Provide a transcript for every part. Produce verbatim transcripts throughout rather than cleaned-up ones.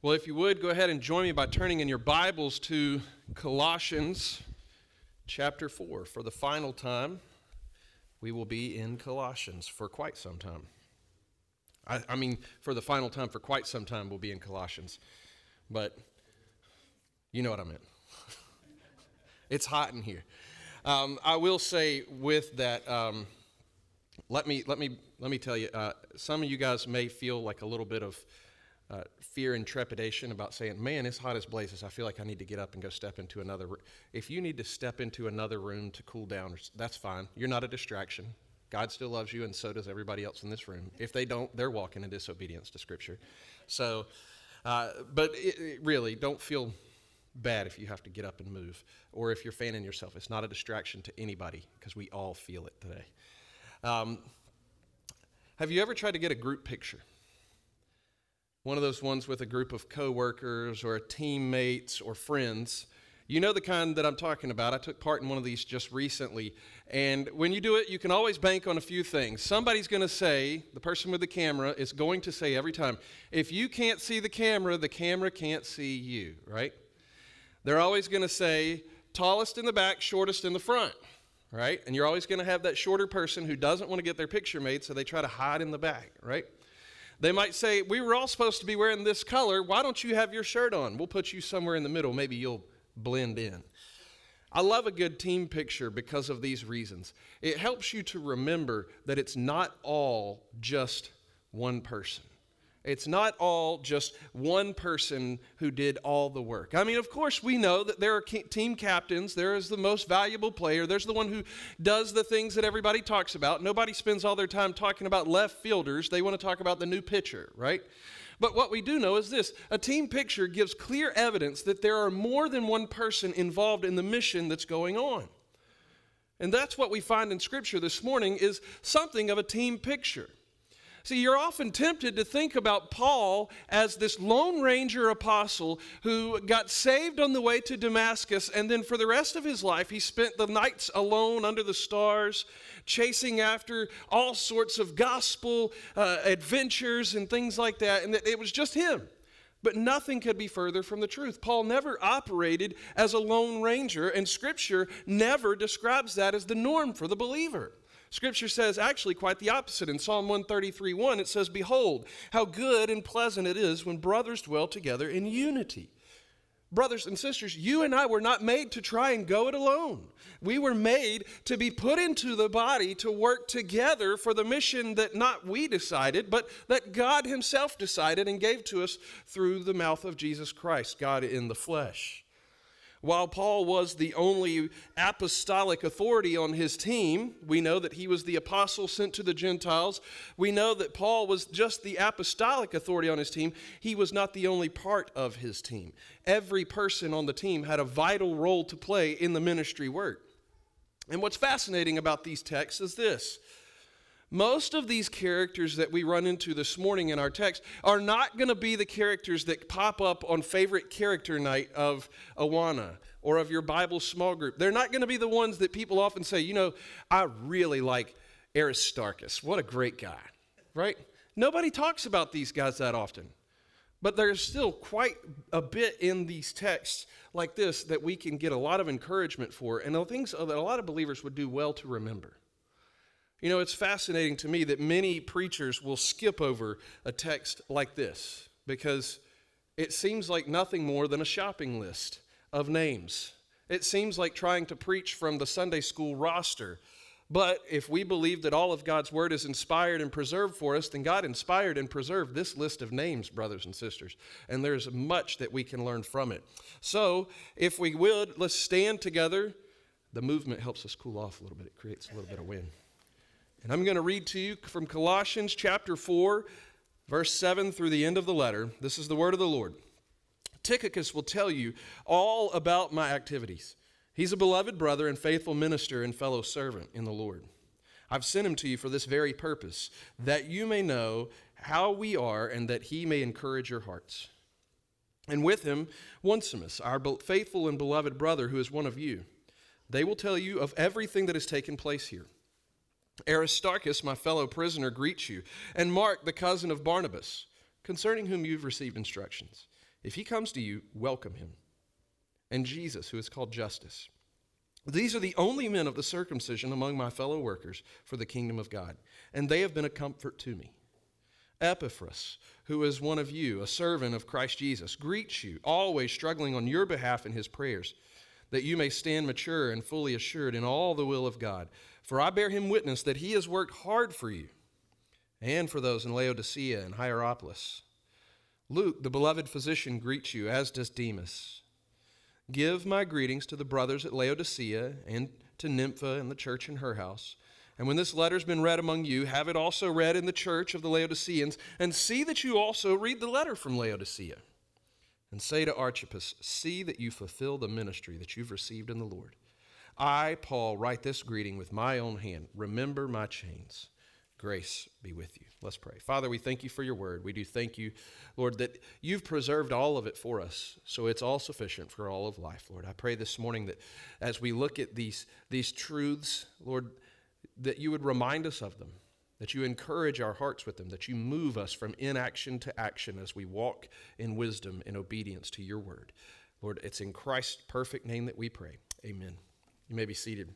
Well, if you would, go ahead and join me by turning in your Bibles to Colossians chapter four. For the final time, we will be in Colossians for quite some time. I, I mean, for the final time, for quite some time, we'll be in Colossians. But you know what I meant. It's hot in here. Um, I will say with that, um, let me let me let me tell you. Uh, some of you guys may feel like a little bit of uh, fear and trepidation about saying, "Man, it's hot as blazes. I feel like I need to get up and go step into another room." If you need to step into another room to cool down, that's fine. You're not a distraction. God still loves you, and so does everybody else in this room. If they don't, they're walking in disobedience to Scripture. So, uh, but it, it really, don't feel bad if you have to get up and move, or if you're fanning yourself. It's not a distraction to anybody, because we all feel it today. Um, have you ever tried to get a group picture? One of those ones with a group of coworkers or teammates or friends. You know the kind that I'm talking about. I took part in one of these just recently. And when you do it, you can always bank on a few things. Somebody's going to say, the person with the camera is going to say every time, if you can't see the camera, the camera can't see you, right? They're always going to say, tallest in the back, shortest in the front, right? And you're always going to have that shorter person who doesn't want to get their picture made, so they try to hide in the back, right? They might say, we were all supposed to be wearing this color. Why don't you have your shirt on? We'll put you somewhere in the middle. Maybe you'll blend in. I love a good team picture because of these reasons. It helps you to remember that it's not all just one person. It's not all just one person who did all the work. I mean, of course, we know that there are team captains. There is the most valuable player. There's the one who does the things that everybody talks about. Nobody spends all their time talking about left fielders. They want to talk about the new pitcher, right? But what we do know is this. A team picture gives clear evidence that there are more than one person involved in the mission that's going on. And that's what we find in Scripture this morning is something of a team picture. See, you're often tempted to think about Paul as this Lone Ranger apostle who got saved on the way to Damascus, and then for the rest of his life, he spent the nights alone under the stars, chasing after all sorts of gospel uh, adventures and things like that, and that it was just him. But nothing could be further from the truth. Paul never operated as a Lone Ranger, and Scripture never describes that as the norm for the believer. Scripture says actually quite the opposite. In Psalm one thirty-three one, it says, behold, how good and pleasant it is when brothers dwell together in unity. Brothers and sisters, you and I were not made to try and go it alone. We were made to be put into the body to work together for the mission that not we decided, but that God himself decided and gave to us through the mouth of Jesus Christ, God in the flesh. While Paul was the only apostolic authority on his team, we know that he was the apostle sent to the Gentiles. We know that Paul was just the apostolic authority on his team. He was not the only part of his team. Every person on the team had a vital role to play in the ministry work. And what's fascinating about these texts is this. Most of these characters that we run into this morning in our text are not going to be the characters that pop up on favorite character night of Awana or of your Bible small group. They're not going to be the ones that people often say, you know, I really like Aristarchus. What a great guy, right? Nobody talks about these guys that often. But there's still quite a bit in these texts like this that we can get a lot of encouragement for, and the things that a lot of believers would do well to remember. You know, it's fascinating to me that many preachers will skip over a text like this because it seems like nothing more than a shopping list of names. It seems like trying to preach from the Sunday school roster. But if we believe that all of God's word is inspired and preserved for us, then God inspired and preserved this list of names, brothers and sisters. And there's much that we can learn from it. So, if we would, let's stand together. The movement helps us cool off a little bit. It creates a little bit of wind. And I'm going to read to you from Colossians chapter four, verse seven through the end of the letter. This is the word of the Lord. Tychicus will tell you all about my activities. He's a beloved brother and faithful minister and fellow servant in the Lord. I've sent him to you for this very purpose, that you may know how we are and that he may encourage your hearts. And with him, Onesimus, our faithful and beloved brother who is one of you. They will tell you of everything that has taken place here. Aristarchus, my fellow prisoner, greets you, and Mark, the cousin of Barnabas, concerning whom you've received instructions. If he comes to you, welcome him. And Jesus, who is called Justus. These are the only men of the circumcision among my fellow workers for the kingdom of God, and they have been a comfort to me. Epaphras, who is one of you, a servant of Christ Jesus, greets you, always struggling on your behalf in his prayers, that you may stand mature and fully assured in all the will of God. For I bear him witness that he has worked hard for you, and for those in Laodicea and Hierapolis. Luke, the beloved physician, greets you, as does Demas. Give my greetings to the brothers at Laodicea and to Nympha and the church in her house. And when this letter's been read among you, have it also read in the church of the Laodiceans, and see that you also read the letter from Laodicea. And say to Archippus, see that you fulfill the ministry that you've received in the Lord. I, Paul, write this greeting with my own hand. Remember my chains. Grace be with you. Let's pray. Father, we thank you for your word. We do thank you, Lord, that you've preserved all of it for us, so it's all sufficient for all of life, Lord. I pray this morning that as we look at these, these truths, Lord, that you would remind us of them, that you encourage our hearts with them, that you move us from inaction to action as we walk in wisdom and obedience to your word. Lord, it's in Christ's perfect name that we pray. Amen. You may be seated.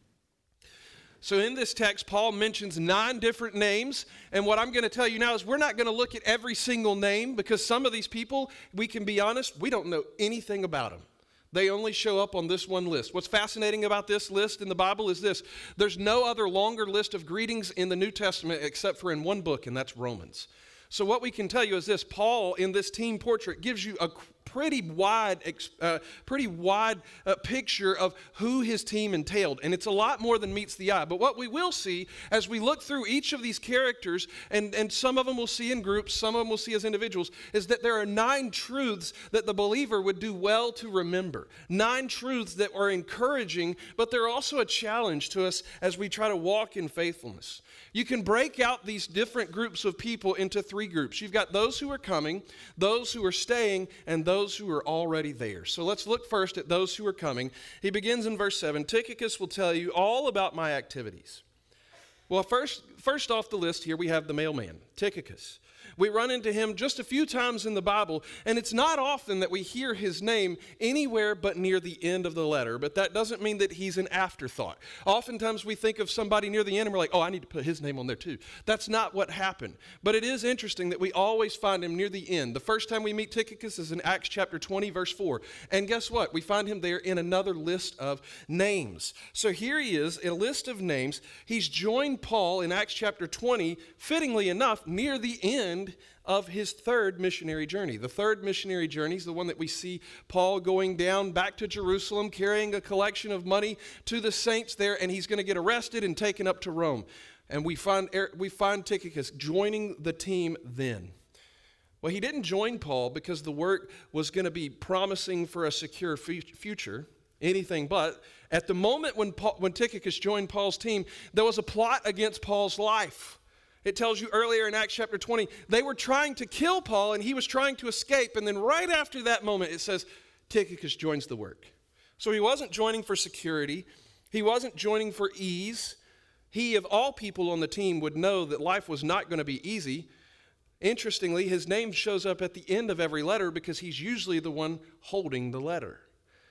So in this text, Paul mentions nine different names, and what I'm going to tell you now is we're not going to look at every single name, because some of these people, we can be honest, we don't know anything about them. They only show up on this one list. What's fascinating about this list in the Bible is this: there's no other longer list of greetings in the New Testament except for in one book, and that's Romans. So what we can tell you is this: Paul, in this team portrait, gives you a pretty wide, uh, pretty wide uh, picture of who his team entailed. And it's a lot more than meets the eye. But what we will see as we look through each of these characters, and, and some of them we'll see in groups, some of them we'll see as individuals, is that there are nine truths that the believer would do well to remember. Nine truths that are encouraging, but they're also a challenge to us as we try to walk in faithfulness. You can break out these different groups of people into three groups. You've got those who are coming, those who are staying, and those who are already there. So let's look first at those who are coming. He begins in verse seven. Tychicus will tell you all about my activities. Well, first, first off the list here, we have the mailman, Tychicus. We run into him just a few times in the Bible, and it's not often that we hear his name anywhere but near the end of the letter, but that doesn't mean that he's an afterthought. Oftentimes we think of somebody near the end and we're like, oh, I need to put his name on there too. That's not what happened. But it is interesting that we always find him near the end. The first time we meet Tychicus is in Acts chapter twenty, verse four. And guess what? We find him there in another list of names. So here he is, a list of names. He's joined Paul in Acts chapter twenty, fittingly enough, near the end of his third missionary journey. The third missionary journey is the one that we see Paul going down back to Jerusalem, carrying a collection of money to the saints there, and he's going to get arrested and taken up to Rome. And we find, we find Tychicus joining the team then. Well, he didn't join Paul because the work was going to be promising for a secure future, anything but. At the moment when, Paul, when Tychicus joined Paul's team, there was a plot against Paul's life. It tells you earlier in Acts chapter twenty, they were trying to kill Paul and he was trying to escape. And then right after that moment, it says Tychicus joins the work. So he wasn't joining for security. He wasn't joining for ease. He, of all people on the team, would know that life was not going to be easy. Interestingly, his name shows up at the end of every letter because he's usually the one holding the letter.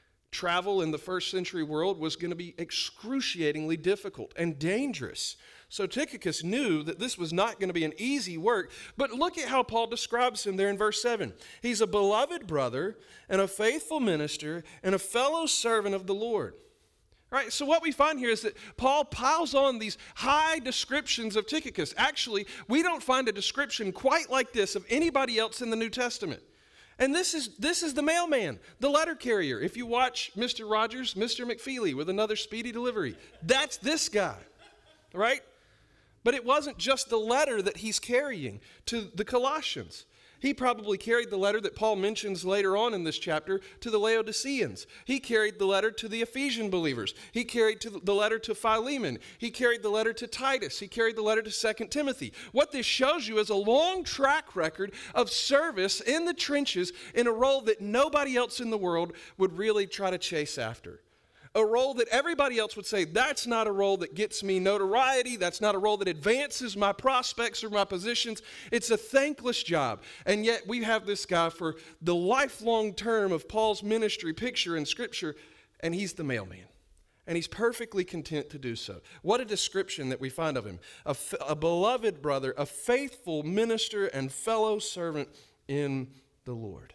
Travel in the first century world was going to be excruciatingly difficult and dangerous. So Tychicus knew that this was not going to be an easy work, but look at how Paul describes him there in verse seven. He's a beloved brother and a faithful minister and a fellow servant of the Lord. All right, so what we find here is that Paul piles on these high descriptions of Tychicus. Actually, we don't find a description quite like this of anybody else in the New Testament. And this is this is the mailman, the letter carrier. If you watch Mister Rogers, Mister McFeely with another speedy delivery, that's this guy, right? But it wasn't just the letter that he's carrying to the Colossians. He probably carried the letter that Paul mentions later on in this chapter to the Laodiceans. He carried the letter to the Ephesian believers. He carried to the letter to Philemon. He carried the letter to Titus. He carried the letter to Second Timothy. What this shows you is a long track record of service in the trenches in a role that nobody else in the world would really try to chase after. A role that everybody else would say, that's not a role that gets me notoriety. That's not a role that advances my prospects or my positions. It's a thankless job. And yet we have this guy for the lifelong term of Paul's ministry picture in Scripture, and he's the mailman. And he's perfectly content to do so. What a description that we find of him. A, f- a beloved brother, a faithful minister and fellow servant in the Lord.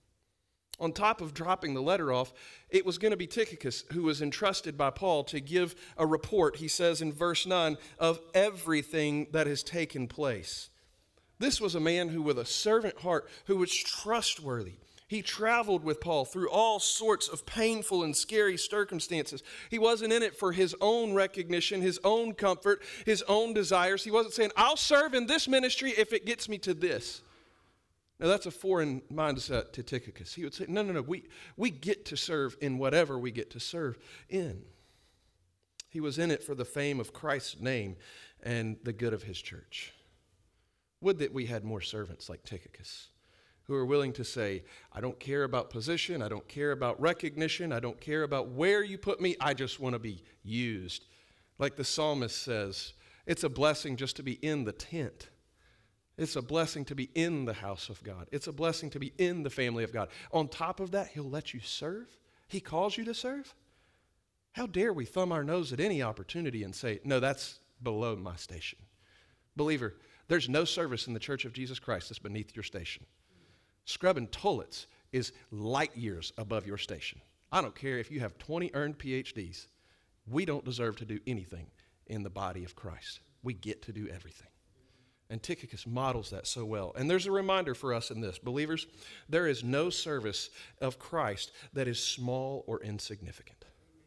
On top of dropping the letter off, it was going to be Tychicus who was entrusted by Paul to give a report, he says in verse nine, of everything that has taken place. This was a man who, with a servant heart, who was trustworthy. He traveled with Paul through all sorts of painful and scary circumstances. He wasn't in it for his own recognition, his own comfort, his own desires. He wasn't saying, I'll serve in this ministry if it gets me to this. Now, that's a foreign mindset to Tychicus. He would say, no, no, no, we, we get to serve in whatever we get to serve in. He was in it for the fame of Christ's name and the good of his church. Would that we had more servants like Tychicus, who are willing to say, I don't care about position, I don't care about recognition, I don't care about where you put me, I just want to be used. Like the psalmist says, it's a blessing just to be in the tent. It's a blessing to be in the house of God. It's a blessing to be in the family of God. On top of that, he'll let you serve. He calls you to serve. How dare we thumb our nose at any opportunity and say, no, that's below my station. Believer, there's no service in the Church of Jesus Christ that's beneath your station. Scrubbing toilets is light years above your station. I don't care if you have twenty earned P H Ds. We don't deserve to do anything in the body of Christ. We get to do everything. And Tychicus models that so well. And there's a reminder for us in this. Believers, there is no service of Christ that is small or insignificant.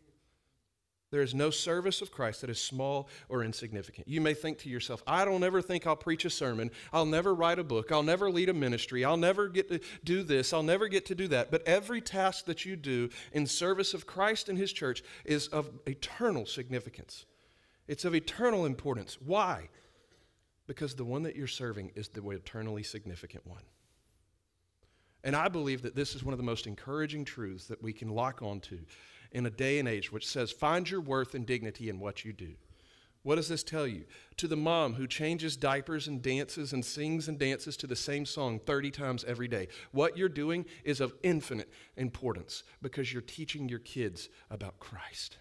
There is no service of Christ that is small or insignificant. You may think to yourself, I don't ever think I'll preach a sermon. I'll never write a book. I'll never lead a ministry. I'll never get to do this. I'll never get to do that. But every task that you do in service of Christ and his church is of eternal significance. It's of eternal importance. Why? Because the one that you're serving is the eternally significant one. And I believe that this is one of the most encouraging truths that we can lock onto in a day and age which says, find your worth and dignity in what you do. What does this tell you? To the mom who changes diapers and dances and sings and dances to the same song thirty times every day, what you're doing is of infinite importance because you're teaching your kids about Christ.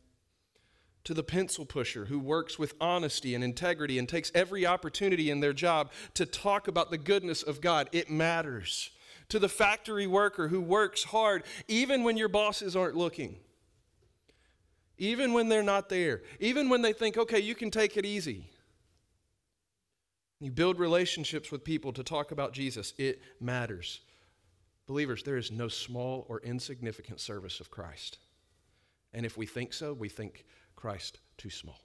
To the pencil pusher who works with honesty and integrity and takes every opportunity in their job to talk about the goodness of God, it matters. To the factory worker who works hard even when your bosses aren't looking, even when they're not there, even when they think, okay, you can take it easy. You build relationships with people to talk about Jesus. It matters. Believers, there is no small or insignificant service of Christ. And if we think so, we think Christ too small.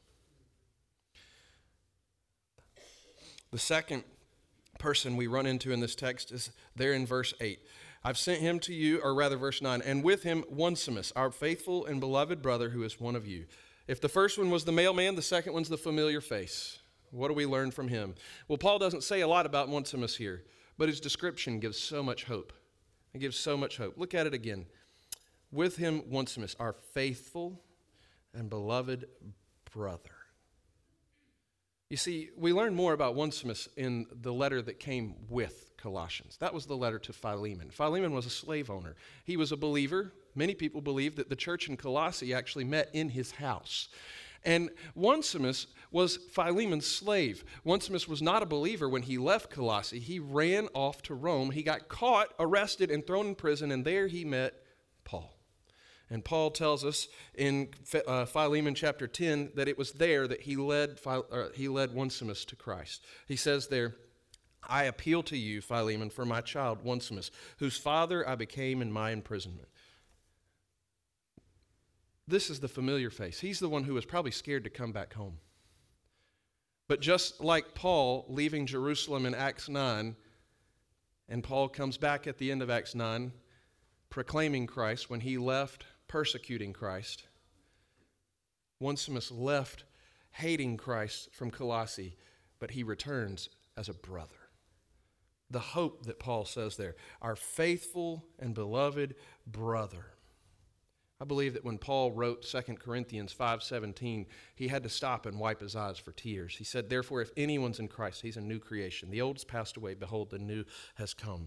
The second person we run into in this text is there in verse eight. I've sent him to you, or rather verse nine, and with him Onesimus, our faithful and beloved brother who is one of you. If the first one was the mailman, the second one's the familiar face. What do we learn from him? Well, Paul doesn't say a lot about Onesimus here, but his description gives so much hope. It gives so much hope. Look at it again. With him Onesimus, our faithful and beloved brother. You see, we learn more about Onesimus in the letter that came with Colossians. That was the letter to Philemon. Philemon was a slave owner. He was a believer. Many people believe that the church in Colossae actually met in his house. And Onesimus was Philemon's slave. Onesimus was not a believer when he left Colossae. He ran off to Rome. He got caught, arrested, and thrown in prison, and there he met Paul. And Paul tells us in uh, Philemon chapter ten that it was there that he led, uh, he led Onesimus to Christ. He says there, I appeal to you, Philemon, for my child Onesimus, whose father I became in my imprisonment. This is the familiar face. He's the one who was probably scared to come back home. But just like Paul leaving Jerusalem in Acts nine, and Paul comes back at the end of Acts nine, proclaiming Christ when he left persecuting Christ, Onesimus left hating Christ from Colossae, but he returns as a brother. The hope that Paul says there, our faithful and beloved brother. I believe that when Paul wrote Second Corinthians five seventeen, he had to stop and wipe his eyes for tears. He said, therefore, if anyone's in Christ, he's a new creation. The old has passed away. Behold, the new has come.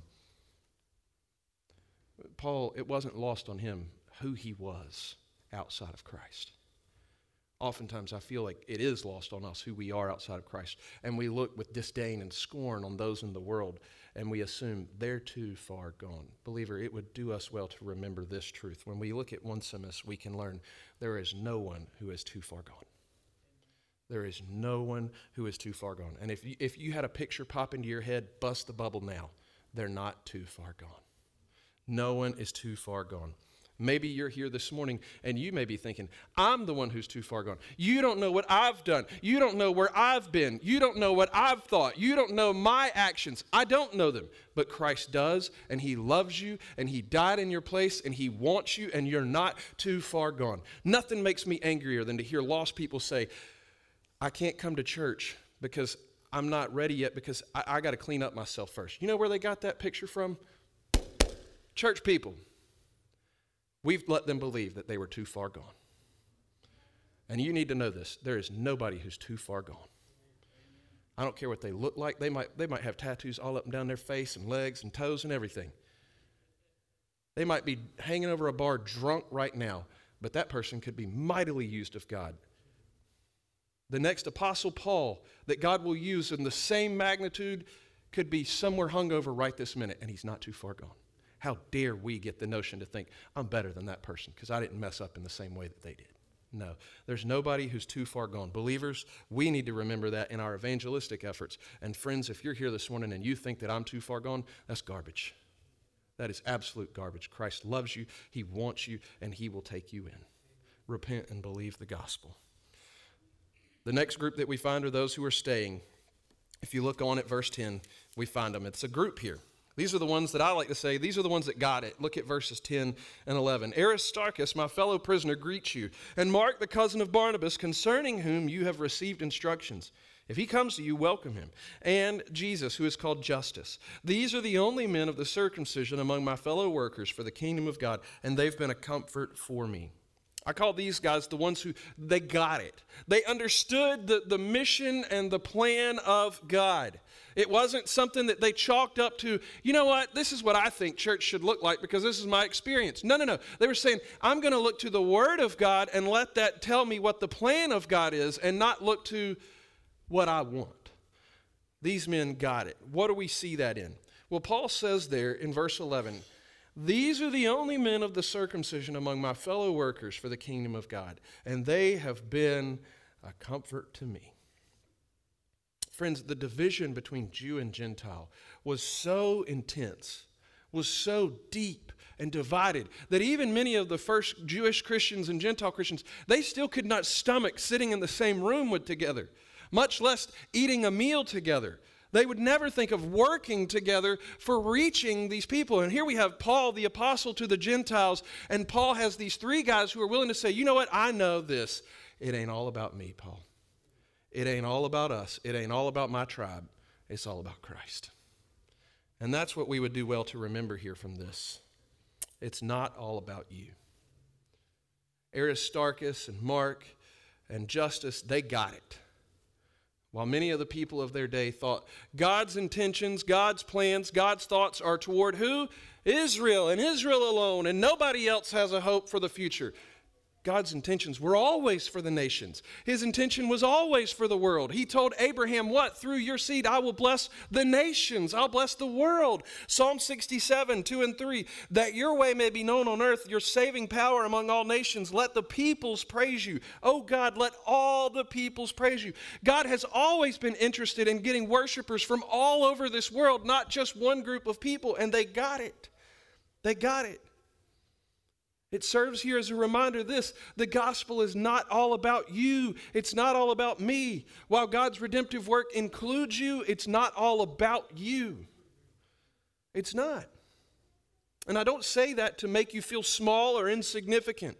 Paul, it wasn't lost on him who he was outside of Christ. Oftentimes, I feel like it is lost on us who we are outside of Christ. And we look with disdain and scorn on those in the world, and we assume they're too far gone. Believer, it would do us well to remember this truth. When we look at Onesimus, we can learn there is no one who is too far gone. There is no one who is too far gone. And if you, if you had a picture pop into your head, bust the bubble now. They're not too far gone. No one is too far gone. Maybe you're here this morning and you may be thinking, I'm the one who's too far gone. You don't know what I've done. You don't know where I've been. You don't know what I've thought. You don't know my actions. I don't know them. But Christ does, and he loves you, and he died in your place, and he wants you, and you're not too far gone. Nothing makes me angrier than to hear lost people say, I can't come to church because I'm not ready yet because I, I got to clean up myself first. You know where they got that picture from? Church people. We've let them believe that they were too far gone. And you need to know this. There is nobody who's too far gone. I don't care what they look like. They might, they might have tattoos all up and down their face and legs and toes and everything. They might be hanging over a bar drunk right now, but that person could be mightily used of God. The next Apostle Paul that God will use in the same magnitude could be somewhere hungover right this minute, and he's not too far gone. How dare we get the notion to think, I'm better than that person because I didn't mess up in the same way that they did. No, there's nobody who's too far gone. Believers, we need to remember that in our evangelistic efforts. And friends, if you're here this morning and you think that I'm too far gone, that's garbage. That is absolute garbage. Christ loves you, he wants you, and he will take you in. Repent and believe the gospel. The next group that we find are those who are staying. If you look on at verse ten, we find them. It's a group here. These are the ones that I like to say, these are the ones that got it. Look at verses ten and eleven. Aristarchus, my fellow prisoner, greets you, and Mark, the cousin of Barnabas, concerning whom you have received instructions. If he comes to you, welcome him. And Jesus, who is called Justus. These are the only men of the circumcision among my fellow workers for the kingdom of God, and they've been a comfort for me. I call these guys the ones who, they got it. They understood the, the mission and the plan of God. It wasn't something that they chalked up to, you know what, this is what I think church should look like because this is my experience. No, no, no. They were saying, I'm going to look to the Word of God and let that tell me what the plan of God is and not look to what I want. These men got it. What do we see that in? Well, Paul says there in verse eleven, these are the only men of the circumcision among my fellow workers for the kingdom of God, and they have been a comfort to me. Friends, the division between Jew and Gentile was so intense, was so deep and divided, that even many of the first Jewish Christians and Gentile Christians, they still could not stomach sitting in the same room with together, much less eating a meal together. They would never think of working together for reaching these people. And here we have Paul, the apostle to the Gentiles, and Paul has these three guys who are willing to say, you know what, I know this. It ain't all about me, Paul. It ain't all about us. It ain't all about my tribe. It's all about Christ. And that's what we would do well to remember here from this. It's not all about you. Aristarchus and Mark and Justus, they got it. While many of the people of their day thought God's intentions, God's plans, God's thoughts are toward who? Israel and Israel alone, and nobody else has a hope for the future. God's intentions were always for the nations. His intention was always for the world. He told Abraham what? Through your seed, I will bless the nations. I'll bless the world. Psalm sixty-seven, two and three, that your way may be known on earth, your saving power among all nations. Let the peoples praise you. Oh God, let all the peoples praise you. God has always been interested in getting worshipers from all over this world, not just one group of people, and they got it. They got it. It serves here as a reminder this, the gospel is not all about you. It's not all about me. While God's redemptive work includes you, it's not all about you. It's not. And I don't say that to make you feel small or insignificant.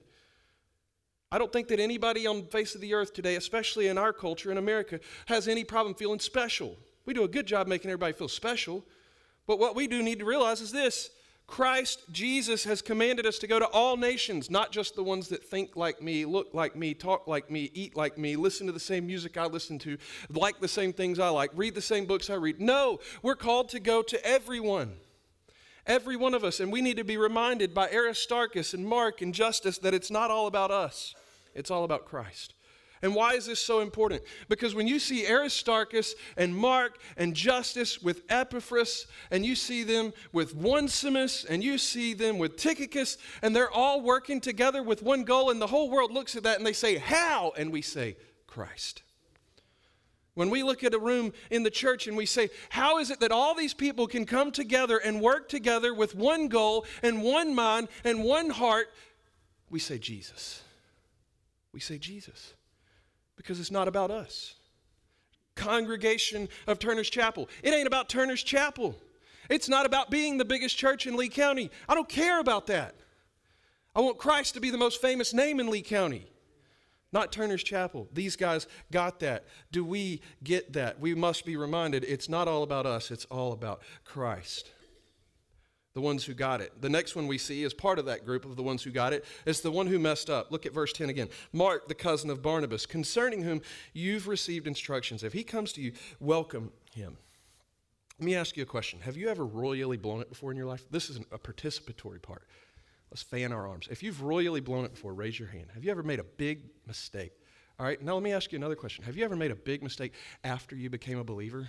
I don't think that anybody on the face of the earth today, especially in our culture in America, has any problem feeling special. We do a good job making everybody feel special. But what we do need to realize is this, Christ Jesus has commanded us to go to all nations, not just the ones that think like me, look like me, talk like me, eat like me, listen to the same music I listen to, like the same things I like, read the same books I read. No, we're called to go to everyone, every one of us. And we need to be reminded by Aristarchus and Mark and Justus that it's not all about us. It's all about Christ. And why is this so important? Because when you see Aristarchus and Mark and Justus with Epaphras, and you see them with Onesimus, and you see them with Tychicus, and they're all working together with one goal, and the whole world looks at that and they say, how? And we say, Christ. When we look at a room in the church and we say, how is it that all these people can come together and work together with one goal and one mind and one heart? We say Jesus. We say Jesus. Because it's not about us. Congregation of Turner's Chapel. It ain't about Turner's Chapel. It's not about being the biggest church in Lee County. I don't care about that. I want Christ to be the most famous name in Lee County, not Turner's Chapel. These guys got that. Do we get that? We must be reminded it's not all about us. It's all about Christ. The ones who got it. The next one we see as part of that group of the ones who got it is the one who messed up. Look at verse ten again. Mark, the cousin of Barnabas, concerning whom you've received instructions. If he comes to you, welcome him. Let me ask you a question. Have you ever royally blown it before in your life? This is a participatory part. Let's fan our arms. If you've royally blown it before, raise your hand. Have you ever made a big mistake? All right, now let me ask you another question. Have you ever made a big mistake after you became a believer?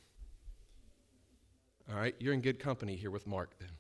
All right, you're in good company here with Mark then.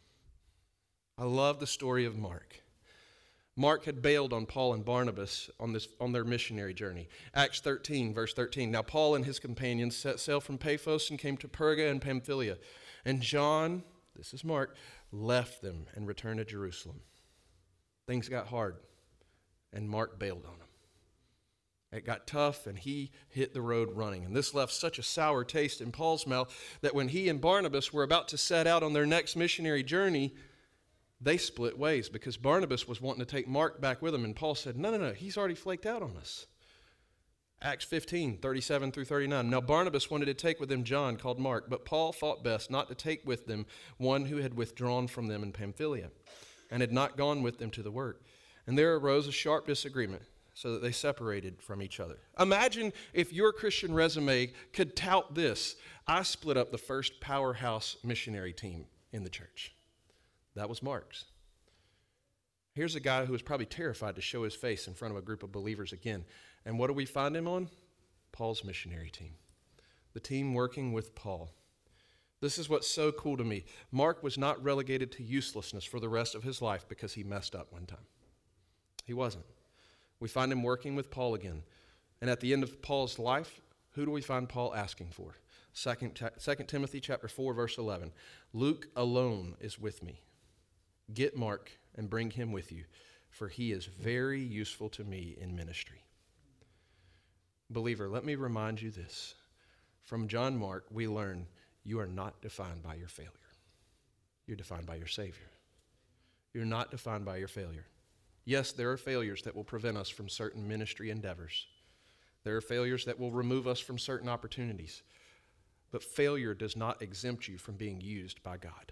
I love the story of Mark. Mark had bailed on Paul and Barnabas on this on their missionary journey. Acts thirteen, verse thirteen. Now Paul and his companions set sail from Paphos and came to Perga and Pamphylia. And John, this is Mark, left them and returned to Jerusalem. Things got hard, and Mark bailed on them. It got tough, and he hit the road running. And this left such a sour taste in Paul's mouth that when he and Barnabas were about to set out on their next missionary journey, they split ways because Barnabas was wanting to take Mark back with him, and Paul said, no, no, no, he's already flaked out on us. Acts fifteen, thirty-seven through thirty-nine. Now Barnabas wanted to take with him John, called Mark, but Paul thought best not to take with them one who had withdrawn from them in Pamphylia and had not gone with them to the work. And there arose a sharp disagreement, so that they separated from each other. Imagine if your Christian resume could tout this. I split up the first powerhouse missionary team in the church. That was Mark's. Here's a guy who was probably terrified to show his face in front of a group of believers again. And what do we find him on? Paul's missionary team. The team working with Paul. This is what's so cool to me. Mark was not relegated to uselessness for the rest of his life because he messed up one time. He wasn't. We find him working with Paul again. And at the end of Paul's life, who do we find Paul asking for? Second Timothy chapter four, verse eleven. Luke alone is with me. Get Mark and bring him with you, for he is very useful to me in ministry. Believer, let me remind you this. From John Mark, we learn you are not defined by your failure. You're defined by your Savior. You're not defined by your failure. Yes, there are failures that will prevent us from certain ministry endeavors. There are failures that will remove us from certain opportunities. But failure does not exempt you from being used by God.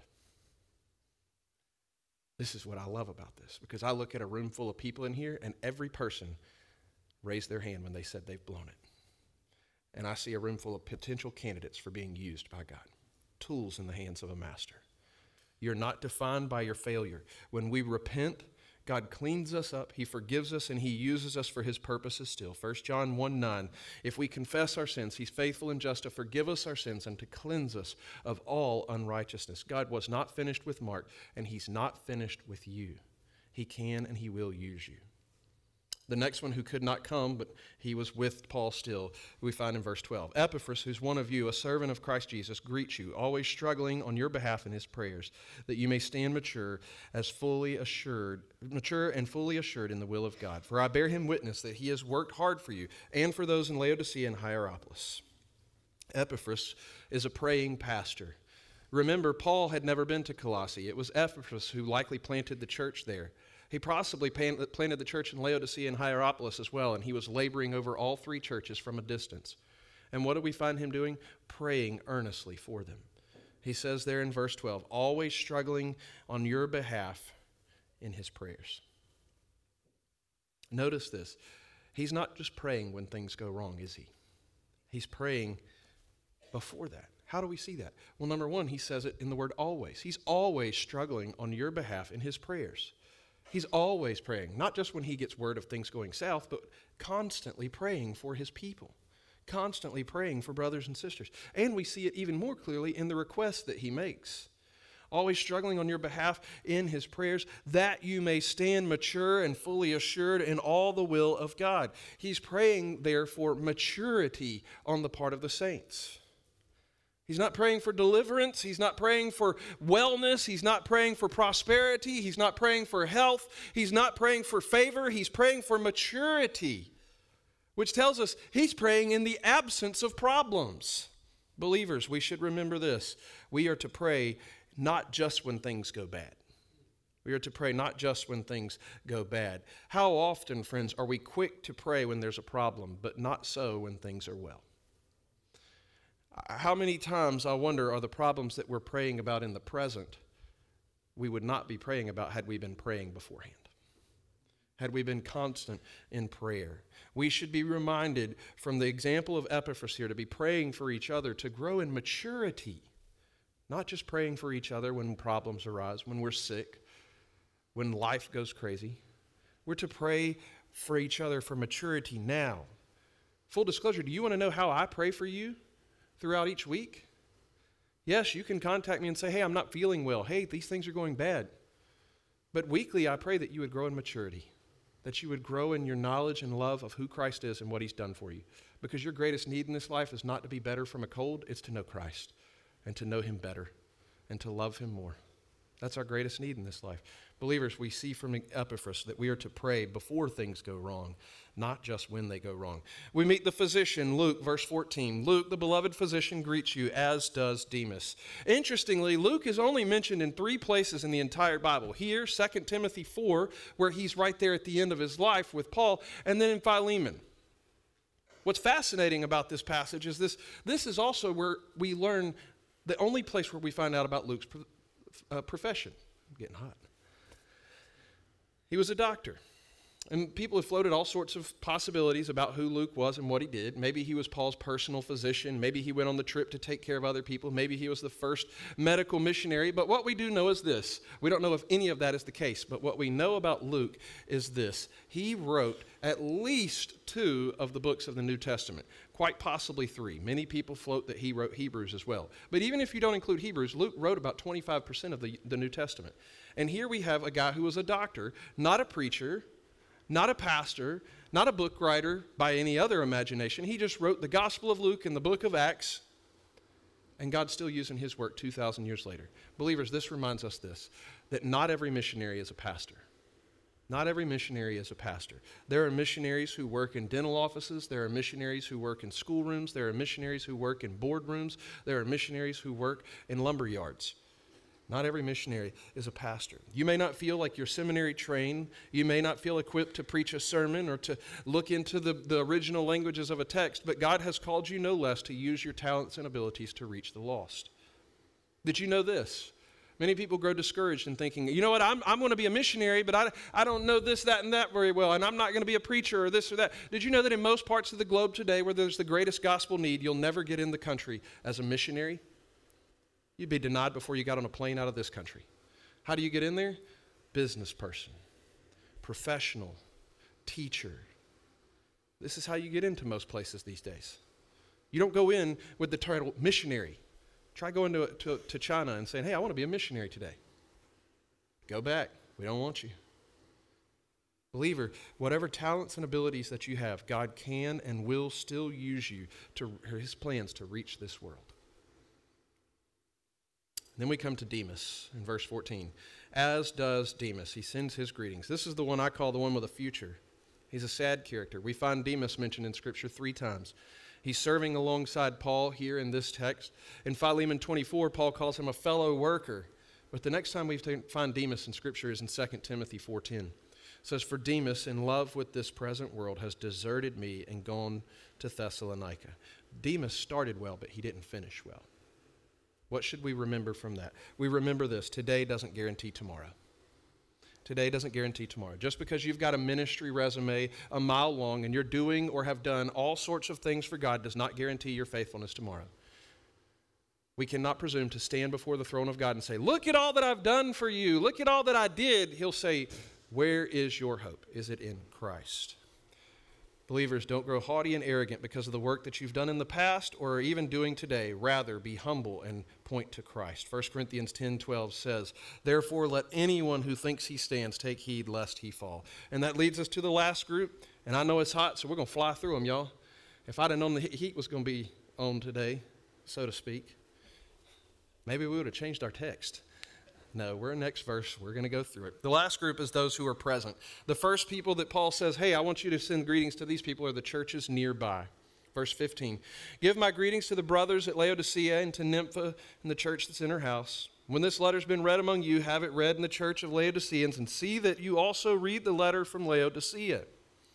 This is what I love about this, because I look at a room full of people in here, and every person raised their hand when they said they've blown it. And I see a room full of potential candidates for being used by God, tools in the hands of a master. You're not defined by your failure. When we repent, God cleans us up, he forgives us, and he uses us for his purposes still. First John one nine, if we confess our sins, he's faithful and just to forgive us our sins and to cleanse us of all unrighteousness. God was not finished with Mark, and he's not finished with you. He can and he will use you. The next one who could not come, but he was with Paul still, we find in verse twelve. Epaphras, who's one of you, a servant of Christ Jesus, greets you, always struggling on your behalf in his prayers, that you may stand mature as fully assured, mature and fully assured in the will of God. For I bear him witness that he has worked hard for you and for those in Laodicea and Hierapolis. Epaphras is a praying pastor. Remember, Paul had never been to Colossae. It was Epaphras who likely planted the church there. He possibly planted the church in Laodicea and Hierapolis as well, and he was laboring over all three churches from a distance. And what do we find him doing? Praying earnestly for them. He says there in verse twelve, always struggling on your behalf in his prayers. Notice this. He's not just praying when things go wrong, is he? He's praying before that. How do we see that? Well, number one, he says it in the word always. He's always struggling on your behalf in his prayers. He's always praying, not just when he gets word of things going south, but constantly praying for his people, constantly praying for brothers and sisters. And we see it even more clearly in the requests that he makes. Always struggling on your behalf in his prayers, that you may stand mature and fully assured in all the will of God. He's praying there for maturity on the part of the saints. He's not praying for deliverance. He's not praying for wellness. He's not praying for prosperity. He's not praying for health. He's not praying for favor. He's praying for maturity, which tells us he's praying in the absence of problems. Believers, we should remember this. We are to pray not just when things go bad. We are to pray not just when things go bad. How often, friends, are we quick to pray when there's a problem, but not so when things are well? How many times, I wonder, are the problems that we're praying about in the present we would not be praying about had we been praying beforehand? Had we been constant in prayer? We should be reminded from the example of Epaphras here to be praying for each other, to grow in maturity. Not just praying for each other when problems arise, when we're sick, when life goes crazy. We're to pray for each other for maturity now. Full disclosure, do you want to know how I pray for you throughout each week? Yes, you can contact me and say, hey, I'm not feeling well. Hey, these things are going bad. But weekly, I pray that you would grow in maturity, that you would grow in your knowledge and love of who Christ is and what he's done for you. Because your greatest need in this life is not to be better from a cold, it's to know Christ and to know him better and to love him more. That's our greatest need in this life. Believers, we see from Epaphras that we are to pray before things go wrong, not just when they go wrong. We meet the physician, Luke, verse fourteen. Luke, the beloved physician, greets you, as does Demas. Interestingly, Luke is only mentioned in three places in the entire Bible. Here, Second Timothy four, where he's right there at the end of his life with Paul, and then in Philemon. What's fascinating about this passage is this, this is also where we learn the only place where we find out about Luke's uh, profession. I'm getting hot. He was a doctor. And people have floated all sorts of possibilities about who Luke was and what he did. Maybe he was Paul's personal physician. Maybe he went on the trip to take care of other people. Maybe he was the first medical missionary. But what we do know is this. We don't know if any of that is the case. But what we know about Luke is this. He wrote at least two of the books of the New Testament. Quite possibly three. Many people float that he wrote Hebrews as well. But even if you don't include Hebrews, Luke wrote about twenty-five percent of the, the New Testament. And here we have a guy who was a doctor, not a preacher, not a pastor, not a book writer by any other imagination. He just wrote the Gospel of Luke and the book of Acts, and God's still using his work two thousand years later. Believers, this reminds us this, that not every missionary is a pastor. Not every missionary is a pastor. There are missionaries who work in dental offices. There are missionaries who work in schoolrooms. There are missionaries who work in boardrooms. There are missionaries who work in lumber yards. Not every missionary is a pastor. You may not feel like you're seminary trained. You may not feel equipped to preach a sermon or to look into the, the original languages of a text, but God has called you no less to use your talents and abilities to reach the lost. Did you know this? Many people grow discouraged in thinking, you know what, I'm, I'm going to be a missionary, but I, I don't know this, that, and that very well, and I'm not going to be a preacher or this or that. Did you know that in most parts of the globe today where there's the greatest gospel need, you'll never get in the country as a missionary? You'd be denied before you got on a plane out of this country. How do you get in there? Business person, professional, teacher. This is how you get into most places these days. You don't go in with the title missionary. Try going to, to, to China and saying, hey, I want to be a missionary today. Go back. We don't want you. Believer, whatever talents and abilities that you have, God can and will still use you to his plans to reach this world. Then we come to Demas in verse fourteen. As does Demas. He sends his greetings. This is the one I call the one with a future. He's a sad character. We find Demas mentioned in Scripture three times. He's serving alongside Paul here in this text. In Philemon twenty-four, Paul calls him a fellow worker. But the next time we find Demas in Scripture is in Second Timothy four ten. It says, for Demas, in love with this present world, has deserted me and gone to Thessalonica. Demas started well, but he didn't finish well. What should we remember from that? We remember this: today doesn't guarantee tomorrow. Today doesn't guarantee tomorrow. Just because you've got a ministry resume a mile long and you're doing or have done all sorts of things for God does not guarantee your faithfulness tomorrow. We cannot presume to stand before the throne of God and say, look at all that I've done for you. Look at all that I did. He'll say, where is your hope? Is it in Christ? Believers, don't grow haughty and arrogant because of the work that you've done in the past or are even doing today. Rather, be humble and point to Christ. First Corinthians ten twelve says, therefore, let anyone who thinks he stands take heed lest he fall. And that leads us to the last group. And I know it's hot, so we're going to fly through them, y'all. If I'd have known the heat was going to be on today, so to speak, maybe we would have changed our text. No, we're in the next verse. We're going to go through it. The last group is those who are present. The first people that Paul says, hey, I want you to send greetings to these people are the churches nearby. Verse fifteen, give my greetings to the brothers at Laodicea and to Nympha and the church that's in her house. When this letter's been read among you, have it read in the church of Laodiceans, and see that you also read the letter from Laodicea.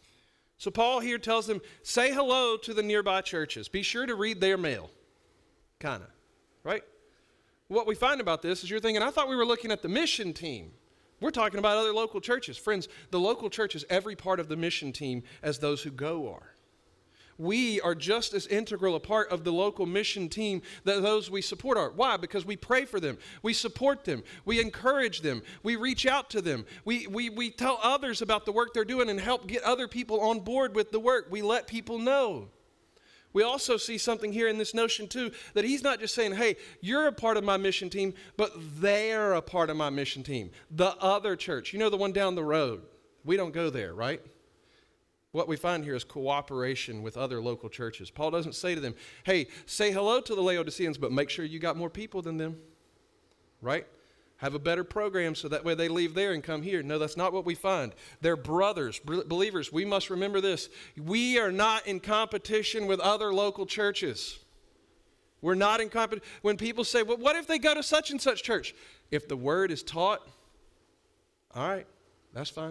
So Paul here tells them, say hello to the nearby churches. Be sure to read their mail. Kind of, right? What we find about this is you're thinking, I thought we were looking at the mission team. We're talking about other local churches. Friends, the local church is every part of the mission team as those who go are. We are just as integral a part of the local mission team that those we support are. Why? Because we pray for them. We support them. We encourage them. We reach out to them. We, we, we tell others about the work they're doing and help get other people on board with the work. We let people know. We also see something here in this notion, too, that he's not just saying, hey, you're a part of my mission team, but they're a part of my mission team. The other church, you know, the one down the road. We don't go there, right? What we find here is cooperation with other local churches. Paul doesn't say to them, hey, say hello to the Laodiceans, but make sure you got more people than them, right? Have a better program so that way they leave there and come here. No, that's not what we find. They're brothers, believers. We must remember this. We are not in competition with other local churches. We're not in competition. When people say, well, what if they go to such and such church? If the word is taught, all right, that's fine.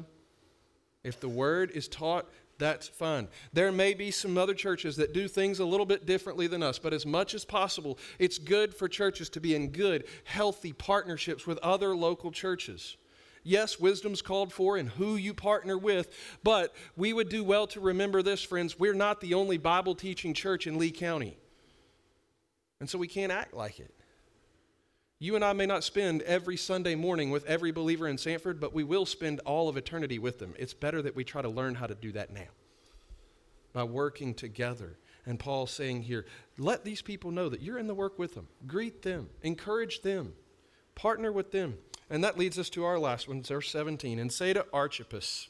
If the word is taught, that's fine. There may be some other churches that do things a little bit differently than us, but as much as possible, it's good for churches to be in good, healthy partnerships with other local churches. Yes, wisdom's called for in who you partner with, but we would do well to remember this, friends. We're not the only Bible-teaching church in Lee County, and so we can't act like it. You and I may not spend every Sunday morning with every believer in Sanford, but we will spend all of eternity with them. It's better that we try to learn how to do that now by working together. And Paul's saying here, let these people know that you're in the work with them. Greet them. Encourage them. Partner with them. And that leads us to our last one, verse seventeen. And say to Archippus,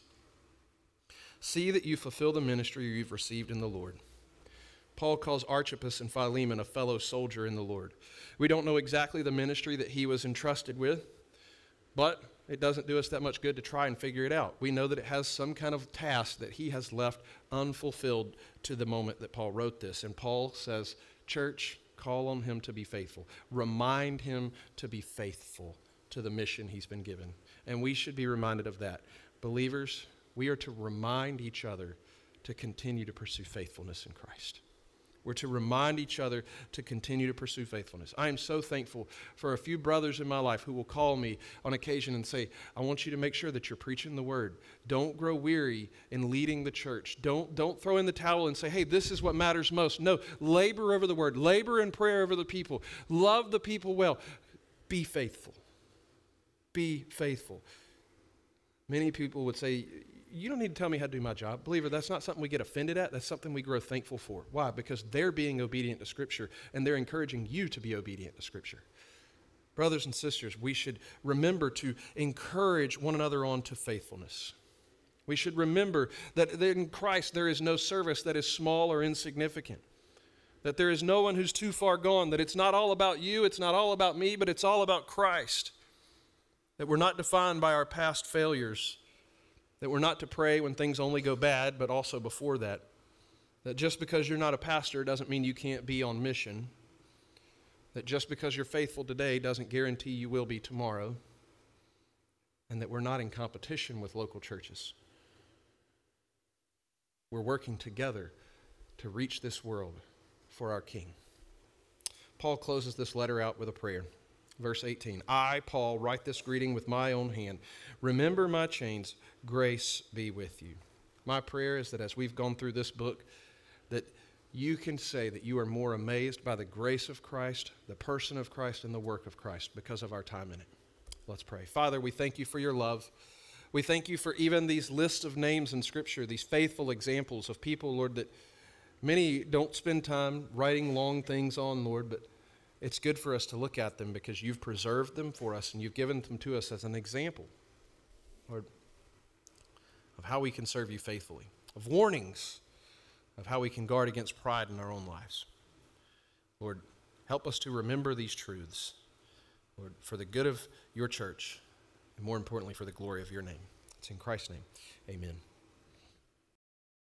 see that you fulfill the ministry you've received in the Lord. Paul calls Archippus and Philemon a fellow soldier in the Lord. We don't know exactly the ministry that he was entrusted with, but it doesn't do us that much good to try and figure it out. We know that it has some kind of task that he has left unfulfilled to the moment that Paul wrote this. And Paul says, church, call on him to be faithful. Remind him to be faithful to the mission he's been given. And we should be reminded of that. Believers, we are to remind each other to continue to pursue faithfulness in Christ. We're to remind each other to continue to pursue faithfulness. I am so thankful for a few brothers in my life who will call me on occasion and say, I want you to make sure that you're preaching the word. Don't grow weary in leading the church. Don't, don't throw in the towel and say, hey, this is what matters most. No, labor over the word. Labor in prayer over the people. Love the people well. Be faithful. Be faithful. Many people would say, you don't need to tell me how to do my job. Believer, that's not something we get offended at. That's something we grow thankful for. Why? Because they're being obedient to Scripture, and they're encouraging you to be obedient to Scripture. Brothers and sisters, we should remember to encourage one another on to faithfulness. We should remember that in Christ there is no service that is small or insignificant. That there is no one who's too far gone. That it's not all about you, it's not all about me, but it's all about Christ. That we're not defined by our past failures. That we're not to pray when things only go bad, but also before that. That just because you're not a pastor doesn't mean you can't be on mission. That just because you're faithful today doesn't guarantee you will be tomorrow. And that we're not in competition with local churches. We're working together to reach this world for our King. Paul closes this letter out with a prayer. Verse eighteen, I, Paul, write this greeting with my own hand. Remember my chains. Grace be with you. My prayer is that as we've gone through this book, that you can say that you are more amazed by the grace of Christ, the person of Christ, and the work of Christ because of our time in it. Let's pray. Father, we thank you for your love. We thank you for even these lists of names in Scripture, these faithful examples of people, Lord, that many don't spend time writing long things on, Lord, but it's good for us to look at them because you've preserved them for us and you've given them to us as an example, Lord, of how we can serve you faithfully, of warnings of how we can guard against pride in our own lives. Lord, help us to remember these truths, Lord, for the good of your church, and more importantly, for the glory of your name. It's in Christ's name. Amen.